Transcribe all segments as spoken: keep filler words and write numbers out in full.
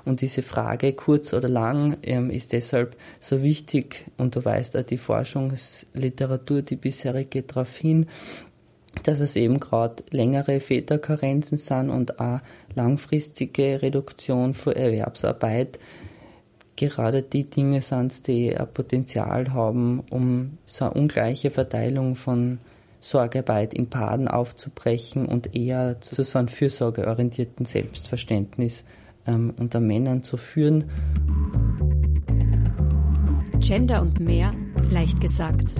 Und diese Frage, kurz oder lang, ähm, ist deshalb so wichtig, und du weißt auch, die Forschungsliteratur, die bisherige, geht darauf hin, dass es eben gerade längere Väterkarenzen sind und auch langfristige Reduktion von Erwerbsarbeit gerade die Dinge sind, die ein Potenzial haben, um so eine ungleiche Verteilung von Sorgearbeit in Paaren aufzubrechen und eher zu so einem fürsorgeorientierten Selbstverständnis ähm, unter Männern zu führen. Gender und mehr, leicht gesagt.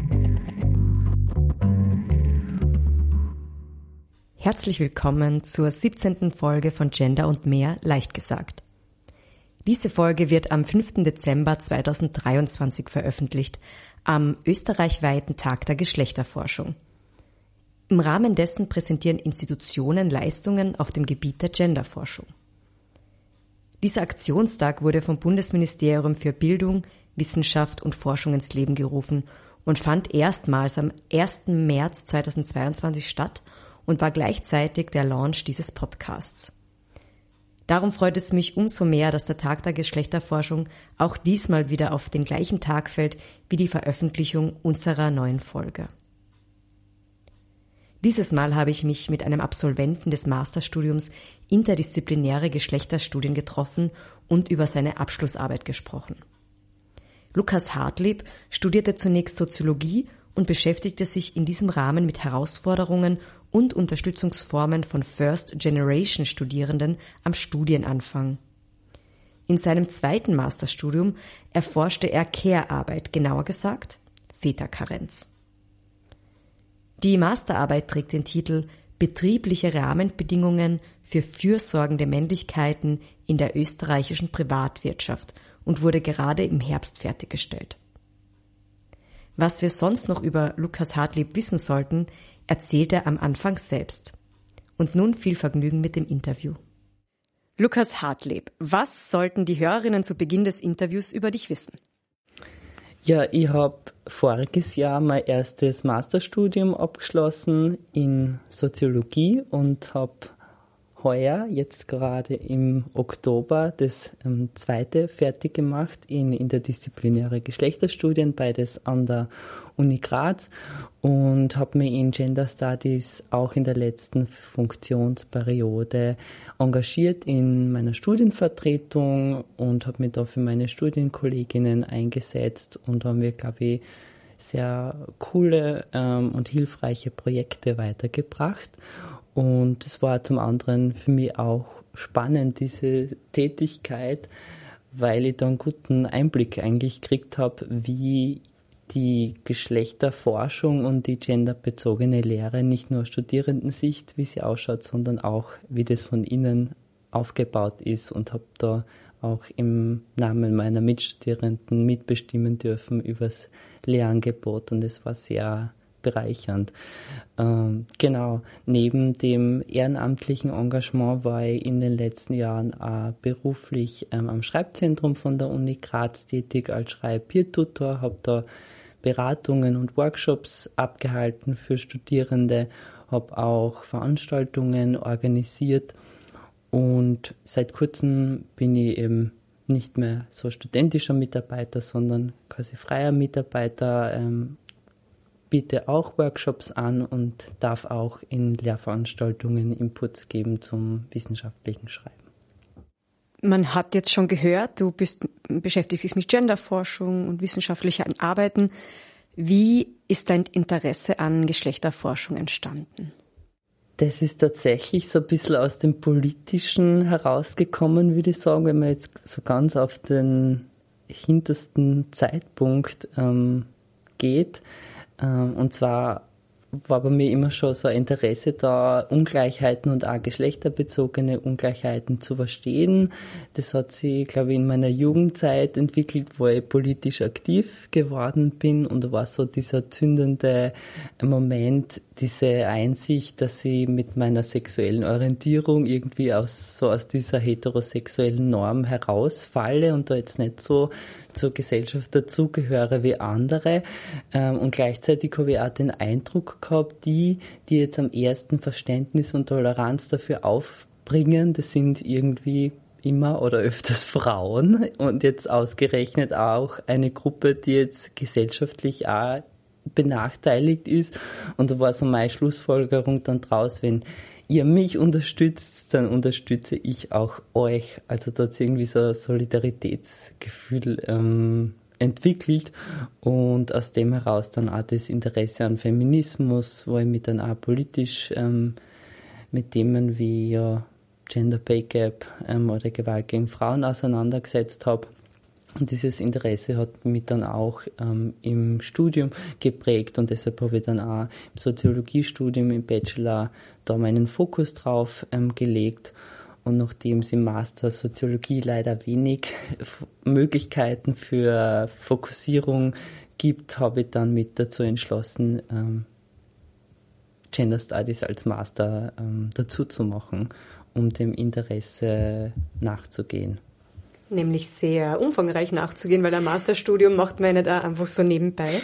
Herzlich willkommen zur siebzehnten Folge von Gender und mehr, leicht gesagt. Diese Folge wird am fünften Dezember zweitausenddreiundzwanzig veröffentlicht, am österreichweiten Tag der Geschlechterforschung. Im Rahmen dessen präsentieren Institutionen Leistungen auf dem Gebiet der Genderforschung. Dieser Aktionstag wurde vom Bundesministerium für Bildung, Wissenschaft und Forschung ins Leben gerufen und fand erstmals am ersten März zweitausendzweiundzwanzig statt und war gleichzeitig der Launch dieses Podcasts. Darum freut es mich umso mehr, dass der Tag der Geschlechterforschung auch diesmal wieder auf den gleichen Tag fällt wie die Veröffentlichung unserer neuen Folge. Dieses Mal habe ich mich mit einem Absolventen des Masterstudiums Interdisziplinäre Geschlechterstudien getroffen und über seine Abschlussarbeit gesprochen. Lukas Hartlieb studierte zunächst Soziologie und beschäftigte sich in diesem Rahmen mit Herausforderungen und Unterstützungsformen von First-Generation-Studierenden am Studienanfang. In seinem zweiten Masterstudium erforschte er Care-Arbeit, genauer gesagt Väterkarenz. Die Masterarbeit trägt den Titel Betriebliche Rahmenbedingungen für fürsorgende Männlichkeiten in der österreichischen Privatwirtschaft und wurde gerade im Herbst fertiggestellt. Was wir sonst noch über Lukas Hartlieb wissen sollten, erzählt er am Anfang selbst. Und nun viel Vergnügen mit dem Interview. Lukas Hartlieb, was sollten die Hörerinnen zu Beginn des Interviews über dich wissen? Ja, ich habe voriges Jahr mein erstes Masterstudium abgeschlossen in Soziologie und habe heuer, jetzt gerade im Oktober, das ähm, zweite fertig gemacht in interdisziplinäre Geschlechterstudien, beides an der Uni Graz, und habe mich in Gender Studies auch in der letzten Funktionsperiode engagiert in meiner Studienvertretung und habe mich da für meine Studienkolleginnen eingesetzt und haben wir, glaube ich, sehr coole ähm, und hilfreiche Projekte weitergebracht. Und es war zum anderen für mich auch spannend, diese Tätigkeit, weil ich da einen guten Einblick eigentlich gekriegt habe, wie die Geschlechterforschung und die genderbezogene Lehre nicht nur aus Studierendensicht, wie sie ausschaut, sondern auch, wie das von innen aufgebaut ist, und habe da auch im Namen meiner Mitstudierenden mitbestimmen dürfen über das Lehrangebot, und es war sehr bereichernd. Ähm, genau, neben dem ehrenamtlichen Engagement war ich in den letzten Jahren auch beruflich ähm, am Schreibzentrum von der Uni Graz tätig als Schreib-Peer-Tutor, habe da Beratungen und Workshops abgehalten für Studierende, habe auch Veranstaltungen organisiert, und seit kurzem bin ich eben nicht mehr so studentischer Mitarbeiter, sondern quasi freier Mitarbeiter, ähm, biete auch Workshops an und darf auch in Lehrveranstaltungen Inputs geben zum wissenschaftlichen Schreiben. Man hat jetzt schon gehört, du bist, beschäftigst dich mit Genderforschung und wissenschaftlichen Arbeiten. Wie ist dein Interesse an Geschlechterforschung entstanden? Das ist tatsächlich so ein bisschen aus dem Politischen herausgekommen, würde ich sagen, wenn man jetzt so ganz auf den hintersten Zeitpunkt ähm, geht. Und zwar war bei mir immer schon so ein Interesse da, Ungleichheiten und auch geschlechterbezogene Ungleichheiten zu verstehen. Das hat sich, glaube ich, in meiner Jugendzeit entwickelt, wo ich politisch aktiv geworden bin, und da war so dieser zündende Moment, diese Einsicht, dass ich mit meiner sexuellen Orientierung irgendwie aus so aus dieser heterosexuellen Norm herausfalle und da jetzt nicht so zur Gesellschaft dazugehöre wie andere. Und gleichzeitig habe ich auch den Eindruck gehabt, die, die jetzt am ersten Verständnis und Toleranz dafür aufbringen, das sind irgendwie immer oder öfters Frauen und jetzt ausgerechnet auch eine Gruppe, die jetzt gesellschaftlich auch benachteiligt ist. Und da war so meine Schlussfolgerung dann draus, wenn ihr mich unterstützt, dann unterstütze ich auch euch. Also da hat es irgendwie so ein Solidaritätsgefühl ähm, entwickelt und aus dem heraus dann auch das Interesse an Feminismus, wo ich mich dann auch politisch ähm, mit Themen wie ja, Gender Pay Gap ähm, oder Gewalt gegen Frauen auseinandergesetzt habe. Und dieses Interesse hat mich dann auch ähm, im Studium geprägt und deshalb habe ich dann auch im Soziologiestudium, im Bachelor, da meinen Fokus drauf ähm, gelegt. Und nachdem es im Master Soziologie leider wenig Möglichkeiten für Fokussierung gibt, habe ich dann mit dazu entschlossen, ähm, Gender Studies als Master ähm, dazu zu machen, um dem Interesse nachzugehen. Nämlich sehr umfangreich nachzugehen, weil ein Masterstudium macht man ja nicht auch einfach so nebenbei.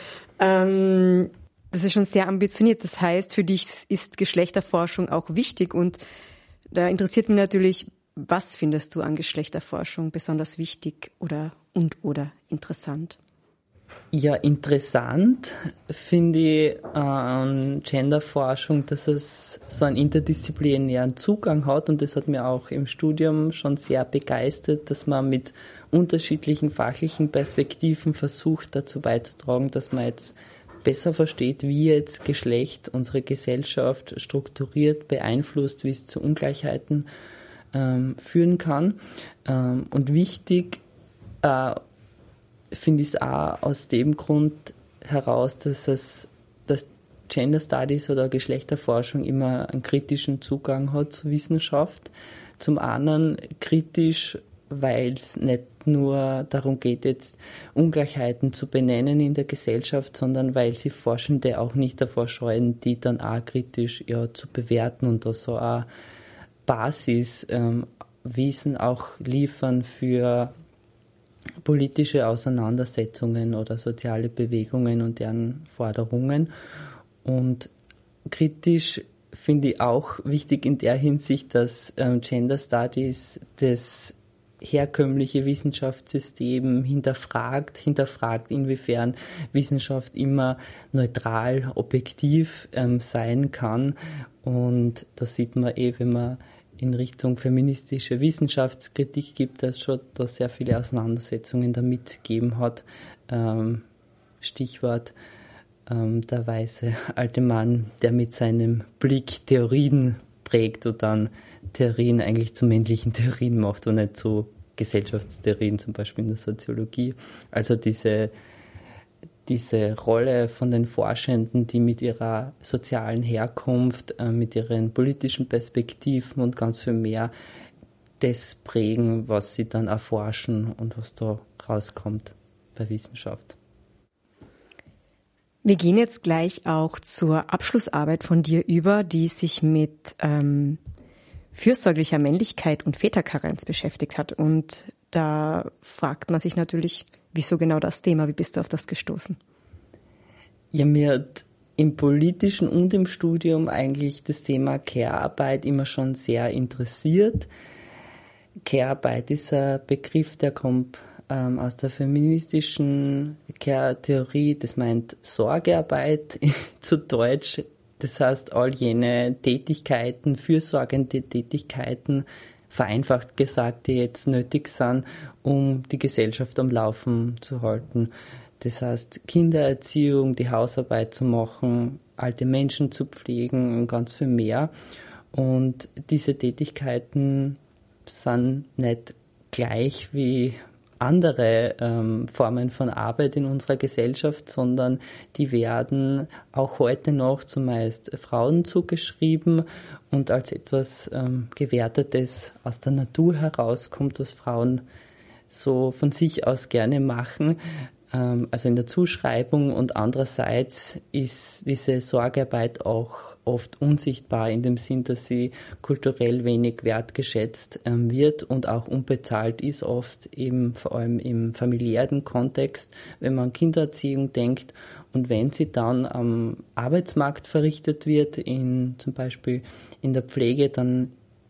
ähm, das ist schon sehr ambitioniert. Das heißt, für dich ist Geschlechterforschung auch wichtig und da interessiert mich natürlich, was findest du an Geschlechterforschung besonders wichtig oder und oder interessant? Ja, interessant finde ich an Genderforschung, dass es so einen interdisziplinären Zugang hat und das hat mir auch im Studium schon sehr begeistert, dass man mit unterschiedlichen fachlichen Perspektiven versucht, dazu beizutragen, dass man jetzt besser versteht, wie jetzt Geschlecht unsere Gesellschaft strukturiert, beeinflusst, wie es zu Ungleichheiten ähm, führen kann. Ähm, und wichtig äh, finde ich es auch aus dem Grund heraus, dass es dass Gender Studies oder Geschlechterforschung immer einen kritischen Zugang hat zur Wissenschaft. Zum anderen kritisch, weil es nicht nur darum geht, jetzt Ungleichheiten zu benennen in der Gesellschaft, sondern weil sie Forschende auch nicht davor scheuen, die dann auch kritisch ja, zu bewerten und da so eine Basiswissen ähm, auch liefern für politische Auseinandersetzungen oder soziale Bewegungen und deren Forderungen. Und kritisch finde ich auch wichtig in der Hinsicht, dass ähm, Gender Studies das herkömmliche Wissenschaftssystem hinterfragt, hinterfragt, inwiefern Wissenschaft immer neutral, objektiv ähm, sein kann. Und da sieht man eh, wenn man in Richtung feministische Wissenschaftskritik gibt, dass es schon da sehr viele Auseinandersetzungen damit gegeben hat. Ähm, Stichwort ähm, der weiße alte Mann, der mit seinem Blick Theorien prägt und dann Theorien eigentlich zu männlichen Theorien macht und nicht zu Gesellschaftstheorien, zum Beispiel in der Soziologie. Also diese diese Rolle von den Forschenden, die mit ihrer sozialen Herkunft, äh, mit ihren politischen Perspektiven und ganz viel mehr das prägen, was sie dann erforschen und was da rauskommt bei Wissenschaft. Wir gehen jetzt gleich auch zur Abschlussarbeit von dir über, die sich mit ähm, fürsorglicher Männlichkeit und Väterkarenz beschäftigt hat. Und da fragt man sich natürlich, wieso genau das Thema? Wie bist du auf das gestoßen? Ja, mir hat im politischen und im Studium eigentlich das Thema Care-Arbeit immer schon sehr interessiert. Care-Arbeit ist ein Begriff, der kommt ähm, aus der feministischen Care-Theorie. Das meint Sorgearbeit zu Deutsch. Das heißt, all jene Tätigkeiten, fürsorgende Tätigkeiten, vereinfacht gesagt, die jetzt nötig sind, um die Gesellschaft am Laufen zu halten. Das heißt, Kindererziehung, die Hausarbeit zu machen, alte Menschen zu pflegen und ganz viel mehr. Und diese Tätigkeiten sind nicht gleich wie andere ähm, Formen von Arbeit in unserer Gesellschaft, sondern die werden auch heute noch zumeist Frauen zugeschrieben und als etwas ähm, Gewertetes aus der Natur herauskommt, was Frauen so von sich aus gerne machen, ähm, also in der Zuschreibung. Und andererseits ist diese Sorgearbeit auch oft unsichtbar in dem Sinn, dass sie kulturell wenig wertgeschätzt ähm, wird und auch unbezahlt ist, oft eben vor allem im familiären Kontext, wenn man an Kindererziehung denkt. Und wenn sie dann am Arbeitsmarkt verrichtet wird, in, zum Beispiel in der Pflege, dann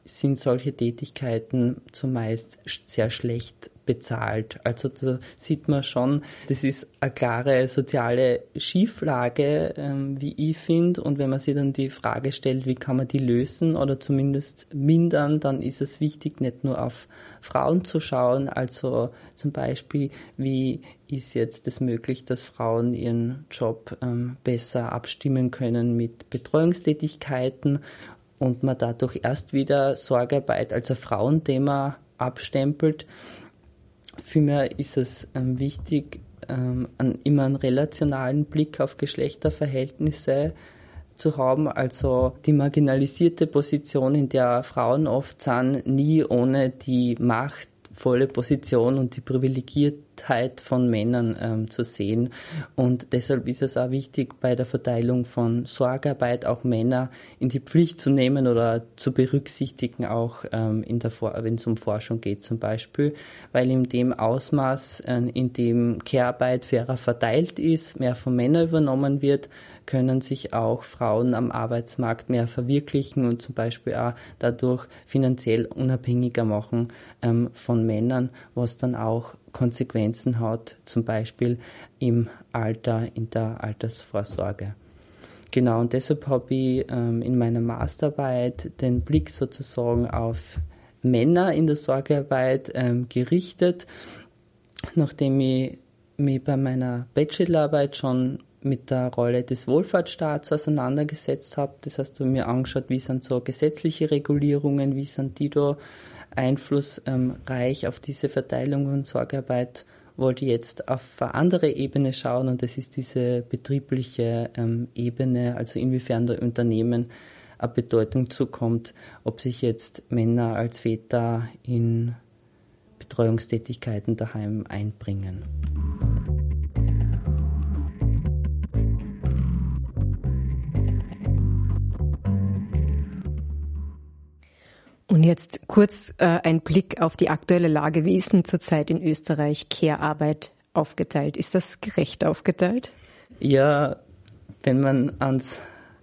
sind solche Tätigkeiten zumeist sehr schlecht bezahlt. Also da sieht man schon, das ist eine klare soziale Schieflage, ähm, wie ich finde. Und wenn man sich dann die Frage stellt, wie kann man die lösen oder zumindest mindern, dann ist es wichtig, nicht nur auf Frauen zu schauen. Also zum Beispiel, wie ist jetzt es möglich, dass Frauen ihren Job ähm, besser abstimmen können mit Betreuungstätigkeiten und man dadurch erst wieder Sorgearbeit als ein Frauenthema abstempelt. Vielmehr ist es ähm, wichtig, ähm, an, immer einen relationalen Blick auf Geschlechterverhältnisse zu haben. Also die marginalisierte Position, in der Frauen oft sind, nie ohne die machtvolle Position und die Privilegiertheit von Männern ähm, zu sehen. Und deshalb ist es auch wichtig, bei der Verteilung von Sorgearbeit auch Männer in die Pflicht zu nehmen oder zu berücksichtigen, auch ähm, in der For- wenn es um Forschung geht zum Beispiel, weil in dem Ausmaß, äh, in dem Care-Arbeit fairer verteilt ist, mehr von Männern übernommen wird, können sich auch Frauen am Arbeitsmarkt mehr verwirklichen und zum Beispiel auch dadurch finanziell unabhängiger machen ähm, von Männern, was dann auch Konsequenzen hat, zum Beispiel im Alter, in der Altersvorsorge. Genau, und deshalb habe ich ähm, in meiner Masterarbeit den Blick sozusagen auf Männer in der Sorgearbeit ähm, gerichtet, nachdem ich mich bei meiner Bachelorarbeit schon mit der Rolle des Wohlfahrtsstaats auseinandergesetzt habe. Das heißt, ich habe mir angeschaut, wie sind so gesetzliche Regulierungen, wie sind die da einflussreich ähm, auf diese Verteilung von Sorgearbeit, wollte ich jetzt auf eine andere Ebene schauen und das ist diese betriebliche ähm, Ebene, also inwiefern der Unternehmen eine Bedeutung zukommt, ob sich jetzt Männer als Väter in Betreuungstätigkeiten daheim einbringen. Und jetzt kurz äh, ein Blick auf die aktuelle Lage. Wie ist denn zurzeit in Österreich Care-Arbeit aufgeteilt? Ist das gerecht aufgeteilt? Ja, wenn man ans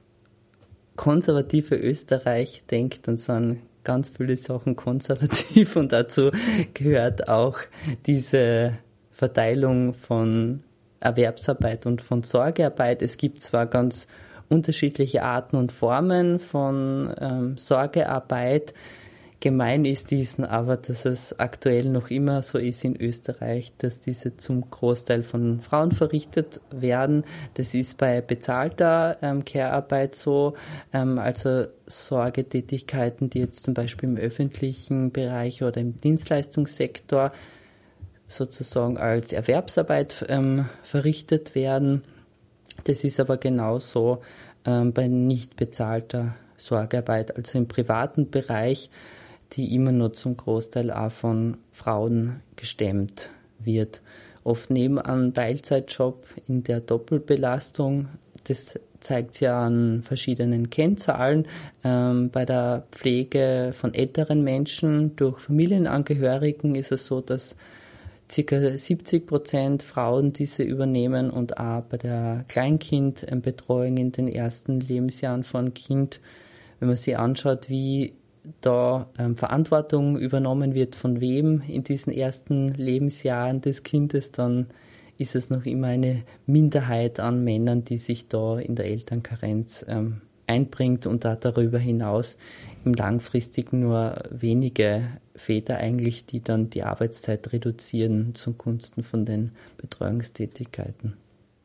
konservative Österreich denkt, dann sind ganz viele Sachen konservativ und dazu gehört auch diese Verteilung von Erwerbsarbeit und von Sorgearbeit. Es gibt zwar ganz unterschiedliche Arten und Formen von ähm, Sorgearbeit. Gemein ist diesen aber, dass es aktuell noch immer so ist in Österreich, dass diese zum Großteil von Frauen verrichtet werden. Das ist bei bezahlter ähm, Care-Arbeit so, ähm, also Sorgetätigkeiten, die jetzt zum Beispiel im öffentlichen Bereich oder im Dienstleistungssektor sozusagen als Erwerbsarbeit ähm, verrichtet werden. Das ist aber genauso ähm, bei nicht bezahlter Sorgearbeit, also im privaten Bereich, die immer nur zum Großteil auch von Frauen gestemmt wird. Oft neben einem Teilzeitjob in der Doppelbelastung, das zeigt sich ja an verschiedenen Kennzahlen. Ähm, bei der Pflege von älteren Menschen durch Familienangehörigen ist es so, dass ca. siebzig Prozent Frauen diese übernehmen und auch bei der Kleinkindbetreuung in den ersten Lebensjahren von Kind, wenn man sich anschaut, wie da ähm, Verantwortung übernommen wird, von wem in diesen ersten Lebensjahren des Kindes, dann ist es noch immer eine Minderheit an Männern, die sich da in der Elternkarenz ähm, einbringt und da darüber hinaus im Langfristigen nur wenige Väter eigentlich, die dann die Arbeitszeit reduzieren zugunsten von den Betreuungstätigkeiten.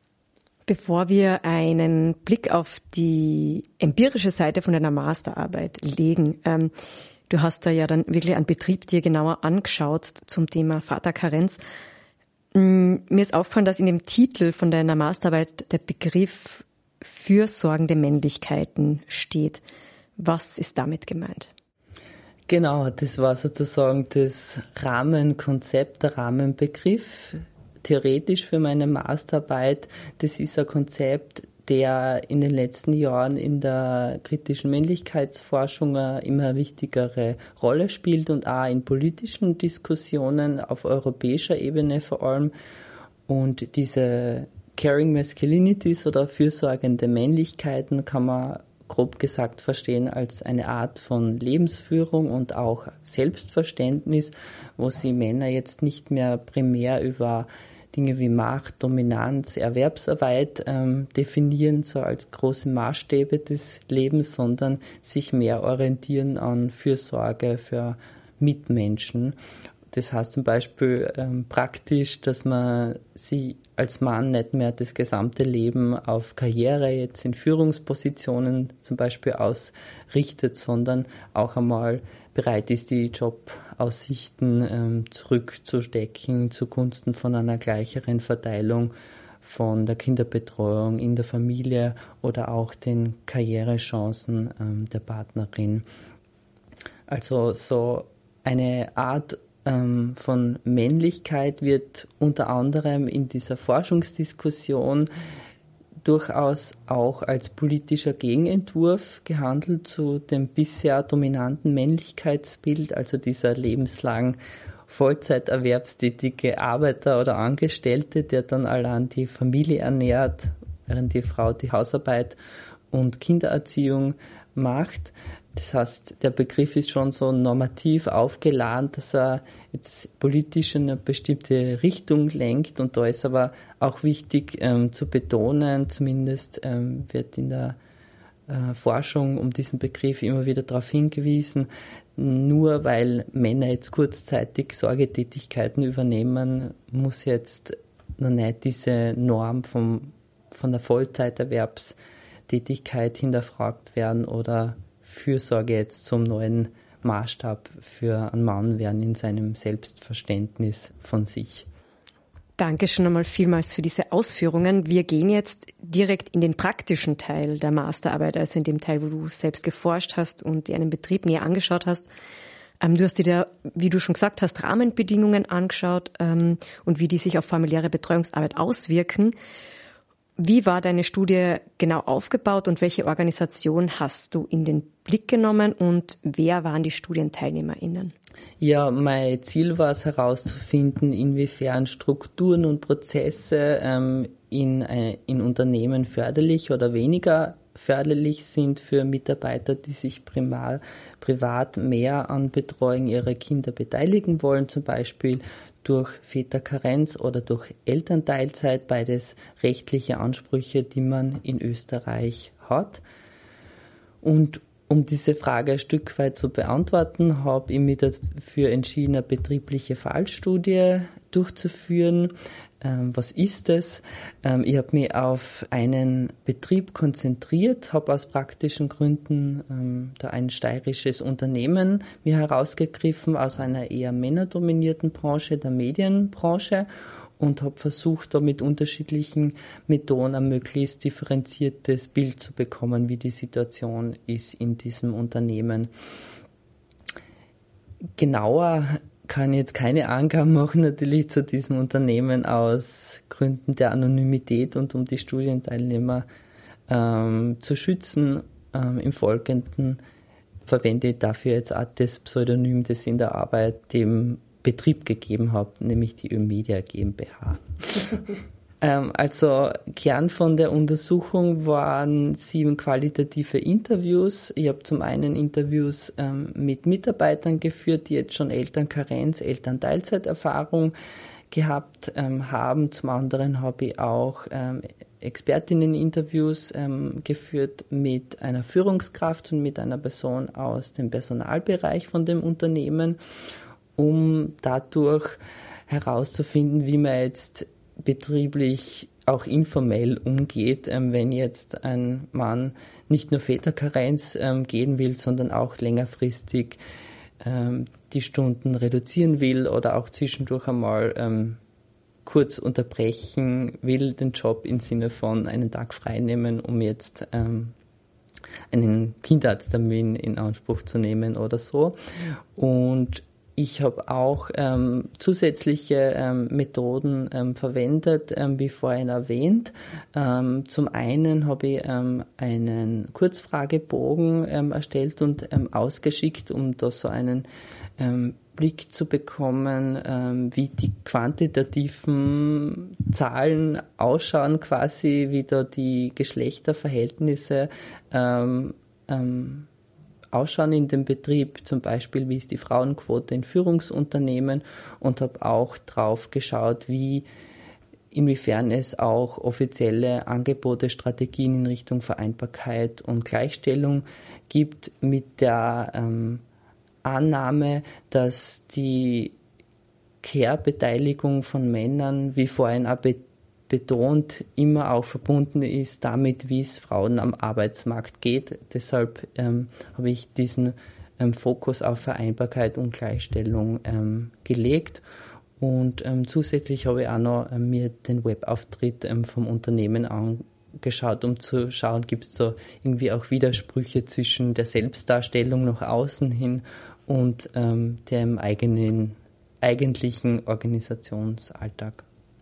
Bevor wir einen Blick auf die empirische Seite von deiner Masterarbeit legen, ähm, du hast da ja dann wirklich einen Betrieb dir genauer angeschaut zum Thema Vaterkarenz. Mir ist aufgefallen, dass in dem Titel von deiner Masterarbeit der Begriff fürsorgende Männlichkeiten steht. Was ist damit gemeint? Genau, das war sozusagen das Rahmenkonzept, der Rahmenbegriff, theoretisch für meine Masterarbeit. Das ist ein Konzept, der in den letzten Jahren in der kritischen Männlichkeitsforschung eine immer wichtigere Rolle spielt und auch in politischen Diskussionen auf europäischer Ebene vor allem. Und diese Caring Masculinities oder fürsorgende Männlichkeiten kann man grob gesagt verstehen als eine Art von Lebensführung und auch Selbstverständnis, wo sie Männer jetzt nicht mehr primär über Dinge wie Macht, Dominanz, Erwerbsarbeit ähm, definieren, so als große Maßstäbe des Lebens, sondern sich mehr orientieren an Fürsorge für Mitmenschen. Das heißt zum Beispiel ähm, praktisch, dass man sich als Mann nicht mehr das gesamte Leben auf Karriere jetzt in Führungspositionen zum Beispiel ausrichtet, sondern auch einmal bereit ist, die Jobaussichten ähm, zurückzustecken zugunsten von einer gleicheren Verteilung von der Kinderbetreuung in der Familie oder auch den Karrierechancen ähm, der Partnerin. Also so eine Art ähm, von Männlichkeit wird unter anderem in dieser Forschungsdiskussion durchaus auch als politischer Gegenentwurf gehandelt zu dem bisher dominanten Männlichkeitsbild, also dieser lebenslang Vollzeiterwerbstätige Arbeiter oder Angestellte, der dann allein die Familie ernährt, während die Frau die Hausarbeit und Kindererziehung macht. Das heißt, der Begriff ist schon so normativ aufgeladen, dass er jetzt politisch in eine bestimmte Richtung lenkt. Und da ist aber auch wichtig ähm, zu betonen, zumindest ähm, wird in der äh, Forschung um diesen Begriff immer wieder darauf hingewiesen, nur weil Männer jetzt kurzzeitig Sorgetätigkeiten übernehmen, muss jetzt noch nicht diese Norm vom, von der Vollzeiterwerbstätigkeit hinterfragt werden oder Fürsorge jetzt zum neuen Maßstab für einen Mann werden in seinem Selbstverständnis von sich. Danke schon einmal vielmals für diese Ausführungen. Wir gehen jetzt direkt in den praktischen Teil der Masterarbeit, also in dem Teil, wo du selbst geforscht hast und dir einen Betrieb näher angeschaut hast. Ähm, du hast dir da, wie du schon gesagt hast, Rahmenbedingungen angeschaut ähm, und wie die sich auf familiäre Betreuungsarbeit auswirken. Wie war deine Studie genau aufgebaut und welche Organisation hast du in den Blick genommen und wer waren die StudienteilnehmerInnen? Ja, mein Ziel war es herauszufinden, inwiefern Strukturen und Prozesse ähm, in, äh, in Unternehmen förderlich oder weniger förderlich sind für Mitarbeiter, die sich primar, privat mehr an Betreuung ihrer Kinder beteiligen wollen, zum Beispiel durch Väterkarenz oder durch Elternteilzeit, beides rechtliche Ansprüche, die man in Österreich hat. Und um diese Frage ein Stück weit zu beantworten, habe ich mich dafür entschieden, eine betriebliche Fallstudie durchzuführen. Ähm, was ist das? Ähm, ich habe mich auf einen Betrieb konzentriert, habe aus praktischen Gründen ähm, da ein steirisches Unternehmen mir herausgegriffen aus einer eher männerdominierten Branche, der Medienbranche, und habe versucht, da mit unterschiedlichen Methoden ein möglichst differenziertes Bild zu bekommen, wie die Situation ist in diesem Unternehmen. Genauer kann jetzt keine Angaben machen, natürlich zu diesem Unternehmen aus Gründen der Anonymität und um die Studienteilnehmer ähm, zu schützen. Ähm, im Folgenden verwende ich dafür jetzt auch das Pseudonym, das ich in der Arbeit dem Betrieb gegeben habe, nämlich die Ö-Media GmbH. ähm, also Kern von der Untersuchung waren sieben qualitative Interviews. Ich habe zum einen Interviews ähm, mit Mitarbeitern geführt, die jetzt schon Elternkarenz, Elternteilzeiterfahrung gehabt ähm, haben. Zum anderen habe ich auch ähm, Expertinnen-Interviews ähm, geführt mit einer Führungskraft und mit einer Person aus dem Personalbereich von dem Unternehmen, um dadurch herauszufinden, wie man jetzt betrieblich auch informell umgeht, ähm, wenn jetzt ein Mann nicht nur Väterkarenz ähm, gehen will, sondern auch längerfristig ähm, die Stunden reduzieren will oder auch zwischendurch einmal ähm, kurz unterbrechen will, den Job im Sinne von einen Tag frei nehmen, um jetzt ähm, einen Kinderarzttermin in Anspruch zu nehmen oder so. Und ich habe auch ähm, zusätzliche ähm, Methoden ähm, verwendet, ähm, wie vorhin erwähnt. Ähm, zum einen habe ich ähm, einen Kurzfragebogen ähm, erstellt und ähm, ausgeschickt, um da so einen ähm, Blick zu bekommen, ähm, wie die quantitativen Zahlen ausschauen, quasi wie da die Geschlechterverhältnisse ähm, ähm, ausschauen in dem Betrieb, zum Beispiel wie ist die Frauenquote in Führungsunternehmen, und habe auch drauf geschaut, wie inwiefern es auch offizielle Angebote, Strategien in Richtung Vereinbarkeit und Gleichstellung gibt, mit der ähm, Annahme, dass die Care-Beteiligung von Männern, wie vorhin auch be- betont, immer auch verbunden ist damit, wie es Frauen am Arbeitsmarkt geht. Deshalb ähm, habe ich diesen ähm, Fokus auf Vereinbarkeit und Gleichstellung ähm, gelegt. Und ähm, zusätzlich habe ich auch noch ähm, mir den Webauftritt ähm, vom Unternehmen angeschaut, um zu schauen, gibt es da irgendwie auch Widersprüche zwischen der Selbstdarstellung nach außen hin und ähm, dem eigenen, eigentlichen Organisationsalltag.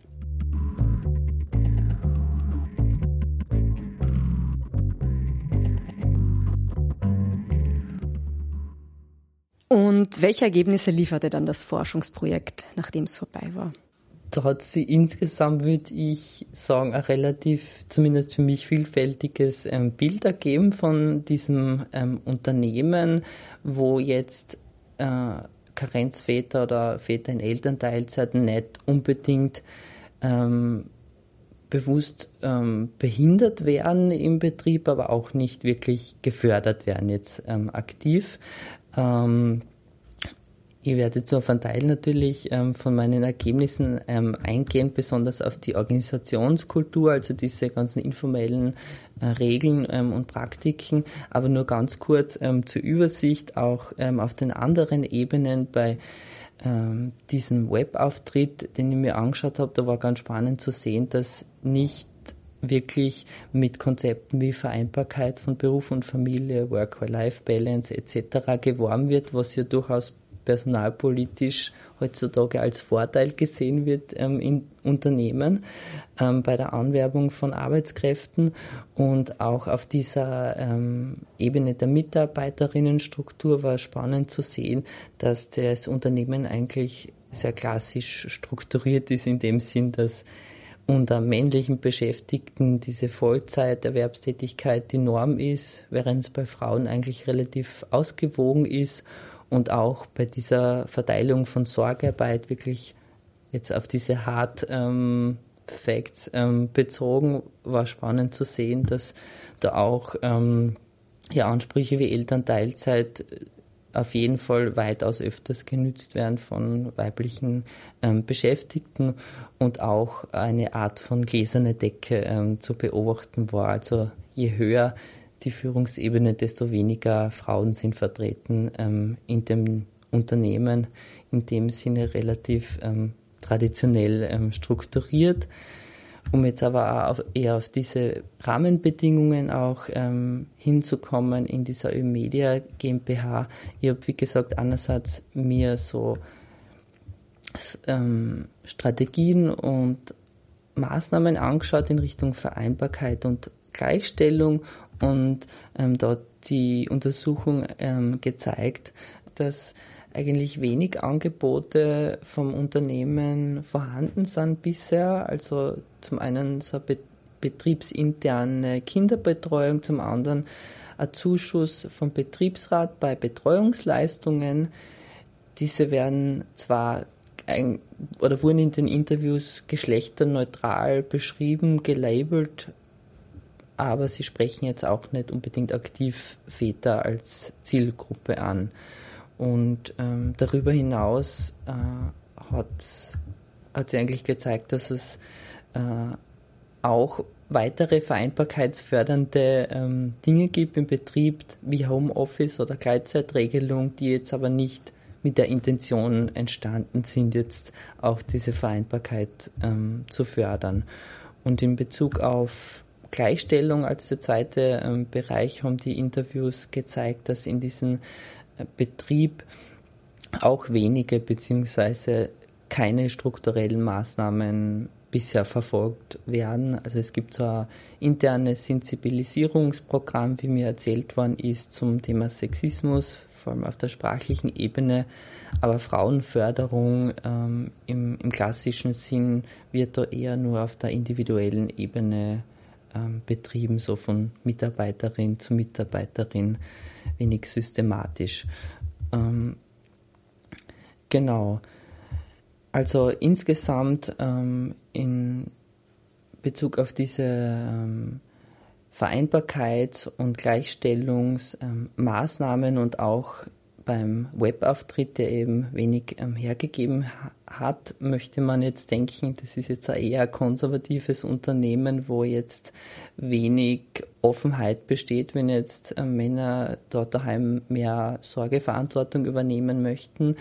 Und welche Ergebnisse lieferte dann das Forschungsprojekt, nachdem es vorbei war? Da hat sie insgesamt, würde ich sagen, ein relativ, zumindest für mich, vielfältiges ähm, Bild ergeben von diesem ähm, Unternehmen, wo jetzt äh, Karenzväter oder Väter in Elternteilzeit nicht unbedingt ähm, bewusst ähm, behindert werden im Betrieb, aber auch nicht wirklich gefördert werden jetzt ähm, aktiv. Ähm, Ich werde zu einem Teil natürlich ähm, von meinen Ergebnissen ähm, eingehen, besonders auf die Organisationskultur, also diese ganzen informellen äh, Regeln ähm, und Praktiken, aber nur ganz kurz ähm, zur Übersicht auch ähm, auf den anderen Ebenen bei ähm, diesem Webauftritt, den ich mir angeschaut habe. Da war ganz spannend zu sehen, dass nicht wirklich mit Konzepten wie Vereinbarkeit von Beruf und Familie, Work-Life-Balance et cetera geworben wird, was ja durchaus personalpolitisch heutzutage als Vorteil gesehen wird ähm, in Unternehmen ähm, bei der Anwerbung von Arbeitskräften, und auch auf dieser ähm, Ebene der Mitarbeiterinnenstruktur war spannend zu sehen, dass das Unternehmen eigentlich sehr klassisch strukturiert ist, in dem Sinn, dass unter männlichen Beschäftigten diese Vollzeiterwerbstätigkeit die Norm ist, während es bei Frauen eigentlich relativ ausgewogen ist. Und auch bei dieser Verteilung von Sorgearbeit wirklich jetzt auf diese Hard ähm, Facts ähm, bezogen, war spannend zu sehen, dass da auch ähm, ja, Ansprüche wie Elternteilzeit auf jeden Fall weitaus öfters genützt werden von weiblichen ähm, Beschäftigten, und auch eine Art von gläserne Decke ähm, zu beobachten war. Also je höher die Führungsebene, desto weniger Frauen sind vertreten ähm, in dem Unternehmen, in dem Sinne relativ ähm, traditionell ähm, strukturiert. Um jetzt aber auch eher auf diese Rahmenbedingungen auch ähm, hinzukommen in dieser Ö-Media GmbH. Ich habe, wie gesagt, einerseits mir so ähm, Strategien und Maßnahmen angeschaut in Richtung Vereinbarkeit und Gleichstellung, und ähm, dort die Untersuchung ähm, gezeigt, dass eigentlich wenig Angebote vom Unternehmen vorhanden sind bisher. Also zum einen so eine betriebsinterne Kinderbetreuung, zum anderen ein Zuschuss vom Betriebsrat bei Betreuungsleistungen. Diese werden zwar ein, oder wurden in den Interviews geschlechterneutral beschrieben, gelabelt, aber sie sprechen jetzt auch nicht unbedingt aktiv Väter als Zielgruppe an. Und ähm, darüber hinaus äh, hat, hat sie eigentlich gezeigt, dass es äh, auch weitere vereinbarkeitsfördernde ähm, Dinge gibt im Betrieb, wie Homeoffice oder Gleitzeitregelung, die jetzt aber nicht mit der Intention entstanden sind, jetzt auch diese Vereinbarkeit ähm, zu fördern. Und in Bezug auf Gleichstellung als der zweite ähm, Bereich haben die Interviews gezeigt, dass in diesem äh, Betrieb auch wenige bzw. keine strukturellen Maßnahmen bisher verfolgt werden. Also es gibt so ein internes Sensibilisierungsprogramm, wie mir erzählt worden ist, zum Thema Sexismus, vor allem auf der sprachlichen Ebene, aber Frauenförderung ähm, im, im klassischen Sinn wird da eher nur auf der individuellen Ebene ähm, betrieben, so von Mitarbeiterin zu Mitarbeiterin, wenig systematisch. Ähm, genau. Also insgesamt ähm, in Bezug auf diese ähm, Vereinbarkeits- und Gleichstellungsmaßnahmen ähm, und auch beim Webauftritt, der eben wenig ähm, hergegeben ha- hat, möchte man jetzt denken, das ist jetzt ein eher konservatives Unternehmen, wo jetzt wenig Offenheit besteht, wenn jetzt äh, Männer dort daheim mehr Sorgeverantwortung übernehmen möchten.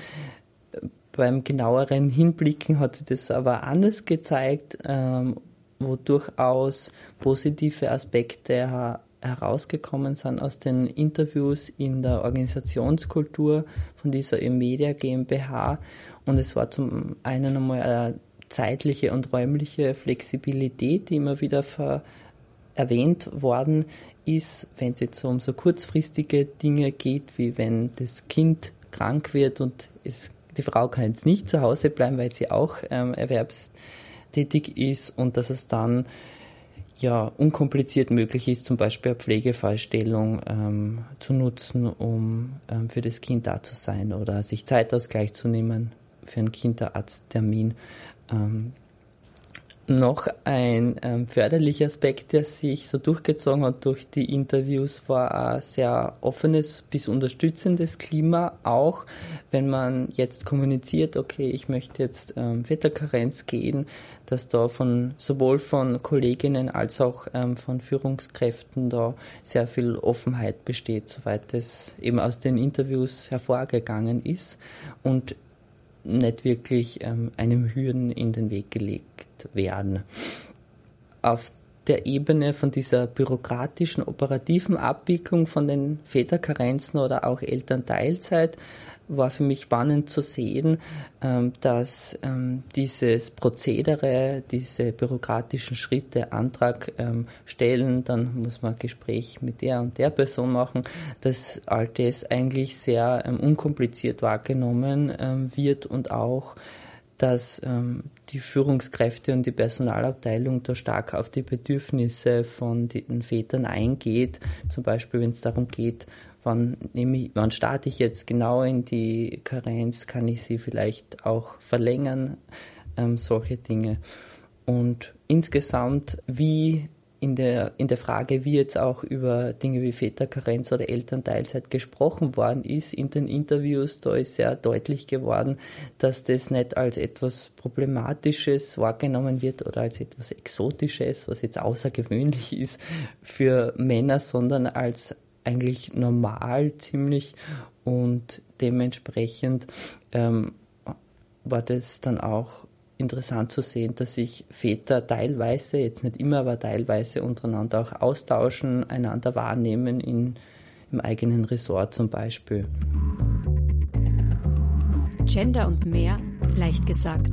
Beim genaueren Hinblicken hat sich das aber anders gezeigt, ähm, wo durchaus positive Aspekte her- herausgekommen sind aus den Interviews in der Organisationskultur von dieser Media GmbH. Und es war zum einen einmal eine zeitliche und räumliche Flexibilität, die immer wieder ver- erwähnt worden ist, wenn es jetzt so um so kurzfristige Dinge geht, wie wenn das Kind krank wird und es die Frau kann jetzt nicht zu Hause bleiben, weil sie auch ähm, erwerbstätig ist, und dass es dann ja unkompliziert möglich ist, zum Beispiel eine Pflegefallstellung ähm, zu nutzen, um ähm, für das Kind da zu sein oder sich Zeitausgleich zu nehmen für einen Kinderarzttermin. Ähm, Noch ein ähm, förderlicher Aspekt, der sich so durchgezogen hat durch die Interviews, war ein sehr offenes bis unterstützendes Klima, auch wenn man jetzt kommuniziert, okay, ich möchte jetzt ähm, Väterkarenz gehen, dass da von sowohl von Kolleginnen als auch ähm, von Führungskräften da sehr viel Offenheit besteht, soweit es eben aus den Interviews hervorgegangen ist und nicht wirklich ähm, einem Hürden in den Weg gelegt werden. Auf der Ebene von dieser bürokratischen, operativen Abwicklung von den Väterkarenzen oder auch Elternteilzeit war für mich spannend zu sehen, ähm, dass ähm, dieses Prozedere, diese bürokratischen Schritte, Antrag ähm, stellen, dann muss man ein Gespräch mit der und der Person machen, dass all das eigentlich sehr ähm, unkompliziert wahrgenommen ähm, wird und auch dass ähm, die Führungskräfte und die Personalabteilung da stark auf die Bedürfnisse von den Vätern eingeht. Zum Beispiel, wenn es darum geht, wann, nehme ich, wann starte ich jetzt genau in die Karenz, kann ich sie vielleicht auch verlängern, ähm, solche Dinge. Und insgesamt, wie in der, in der Frage, wie jetzt auch über Dinge wie Väterkarenz oder Elternteilzeit gesprochen worden ist in den Interviews, da ist sehr deutlich geworden, dass das nicht als etwas Problematisches wahrgenommen wird oder als etwas Exotisches, was jetzt außergewöhnlich ist für Männer, sondern als eigentlich normal ziemlich, und dementsprechend ähm, war das dann auch interessant zu sehen, dass sich Väter teilweise, jetzt nicht immer, aber teilweise untereinander auch austauschen, einander wahrnehmen in, im eigenen Ressort zum Beispiel. Gender und mehr, leicht gesagt.